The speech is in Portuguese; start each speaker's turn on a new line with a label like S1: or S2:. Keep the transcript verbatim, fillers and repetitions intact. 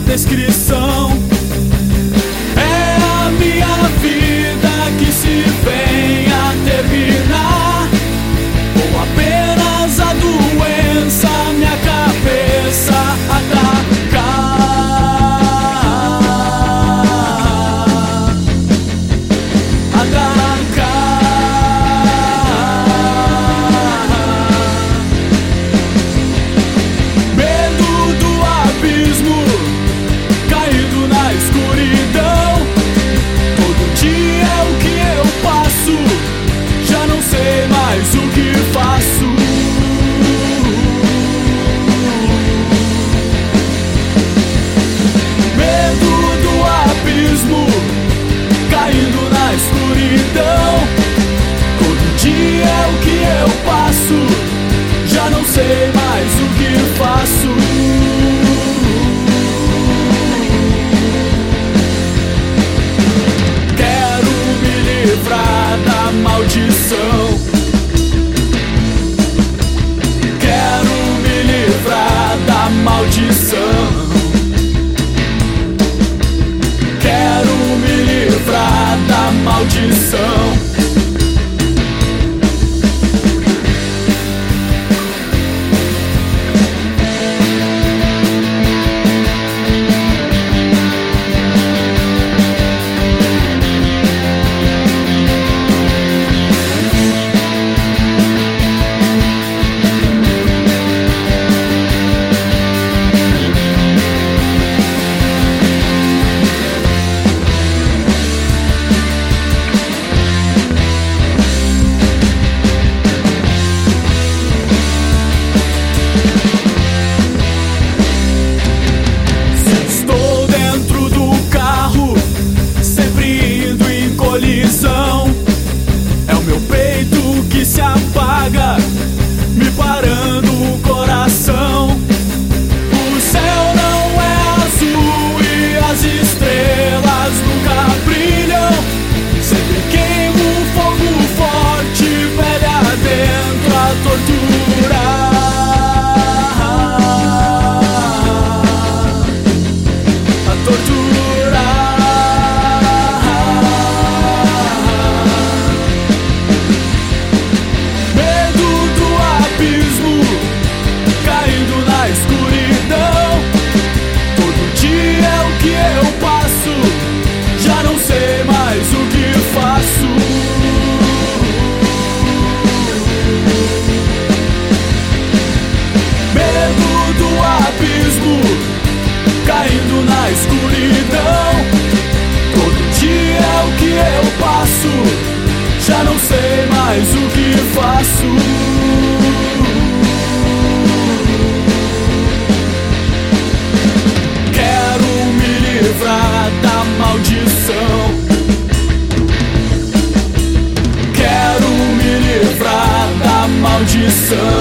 S1: descrição. É a minha vida que se vem a terminar, ou apenas a doença minha cabeça atacar. Sei mais o que faço. Quero me livrar da maldição. Quero me livrar da maldição. Quero me livrar da maldição. É o meu peito que se apaga, me parando o coração. O céu não é azul e as estrelas nunca brilham. Sempre queima um fogo forte, pele adentro a torturar. A torturar. Caindo na escuridão, todo dia é o que eu passo, já não sei mais o que faço. Quero me livrar da maldição. Quero me livrar da maldição.